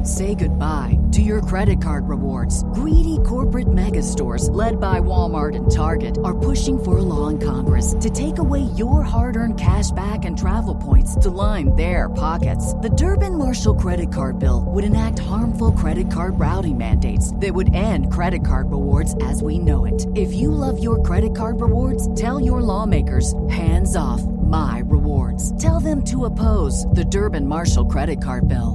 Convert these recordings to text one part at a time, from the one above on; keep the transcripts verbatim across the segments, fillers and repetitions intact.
Say goodbye to your credit card rewards. Greedy corporate mega stores, led by Walmart and Target, are pushing for a law in Congress to take away your hard-earned cash back and travel points to line their pockets. The Durbin-Marshall credit card bill would enact harmful credit card routing mandates that would end credit card rewards as we know it. If you love your credit card rewards, tell your lawmakers, hands off my rewards. Tell them to oppose the Durbin-Marshall credit card bill.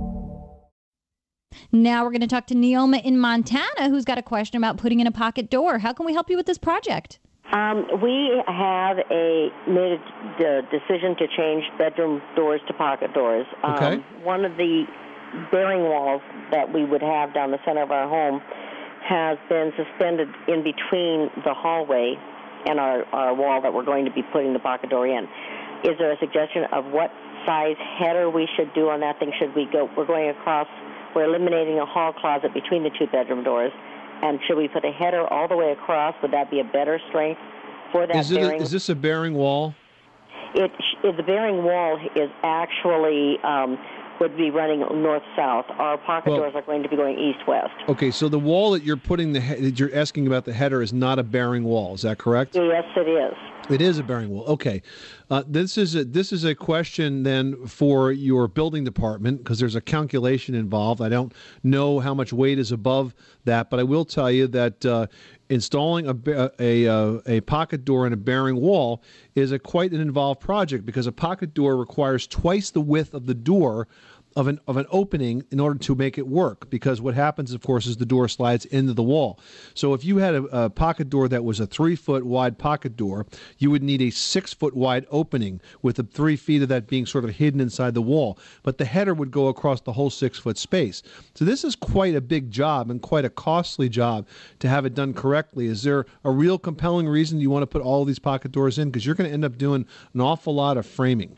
Now we're going to talk to Neoma in Montana, who's got a question about putting in a pocket door. How can we help you with this project? Um, we have a made a d- decision to change bedroom doors to pocket doors. Um, Okay. One of the bearing walls that we would have down the center of our home has been suspended in between the hallway and our, our wall that we're going to be putting the pocket door in. Is there a suggestion of what size header we should do on that thing? Should we go, we're going across, we're eliminating a hall closet between the two bedroom doors, and should we put a header all the way across? Would that be a better strength for that Is, it bearing? a, is this a bearing wall? It, it, the bearing wall is actually um, would be running north-south. Our pocket Well- doors are going to be going east-west. Okay, so the wall that you're putting the he- that you're asking about the header is not a bearing wall. Is that correct? Yes, it is. It is a bearing wall. Okay, uh, this is a, this is a question then for your building department because there's a calculation involved. I don't know how much weight is above that, but I will tell you that uh, installing a, ba- a a a pocket door in a bearing wall is a quite an involved project because a pocket door requires twice the width of the door of an of an opening in order to make it work, because what happens, of course, is the door slides into the wall. So if you had a, a pocket door that was a three foot wide pocket door, you would need a six foot wide opening with the three feet of that being sort of hidden inside the wall. But the header would go across the whole six foot space. So this is quite a big job and quite a costly job to have it done correctly. Is there a real compelling reason you want to put all of these pocket doors in? Because you're going to end up doing an awful lot of framing.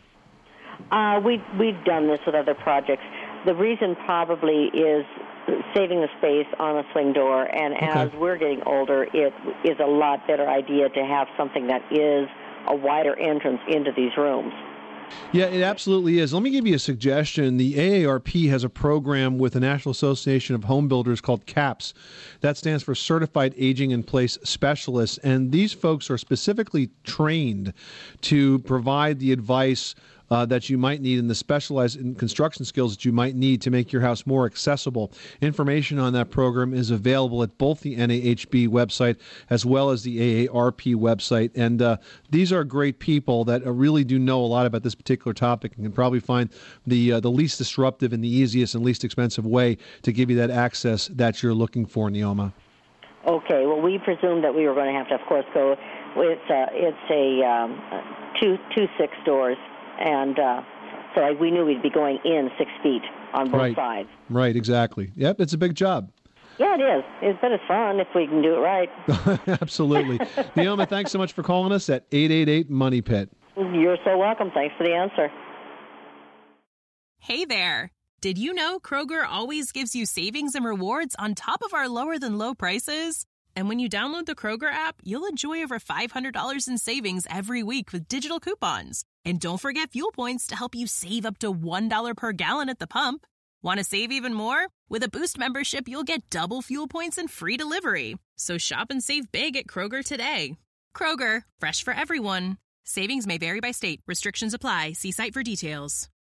Uh, we, we've done this with other projects. The reason probably is saving the space on a swing door, and Okay. as we're getting older, it is a lot better idea to have something that is a wider entrance into these rooms. Yeah, it absolutely is. Let me give you a suggestion. The A A R P has a program with the National Association of Home Builders called CAPS. That stands for Certified Aging in Place Specialists. And these folks are specifically trained to provide the advice Uh, that you might need and the specialized in construction skills that you might need to make your house more accessible. Information on that program is available at both the N A H B website as well as the A A R P website. And uh, these are great people that uh, really do know a lot about this particular topic and can probably find the uh, the least disruptive and the easiest and least expensive way to give you that access that you're looking for, Neoma. Okay, well, we presumed that we were going to have to, of course, go. It's a, it's a um, two two six doors. And uh, so we knew we'd be going in six feet on both Right. sides. Right, exactly. Yep, it's a big job. Yeah, it is. It's, but it's fun if we can do it right. Absolutely. Neoma, thanks so much for calling us at eight eight eight Money Pit. You're so welcome. Thanks for the answer. Hey there. Did you know Kroger always gives you savings and rewards on top of our lower than low prices? And when you download the Kroger app, you'll enjoy over five hundred dollars in savings every week with digital coupons. And don't forget fuel points to help you save up to one dollar per gallon at the pump. Want to save even more? With a Boost membership, you'll get double fuel points and free delivery. So shop and save big at Kroger today. Kroger, fresh for everyone. Savings may vary by state. Restrictions apply. See site for details.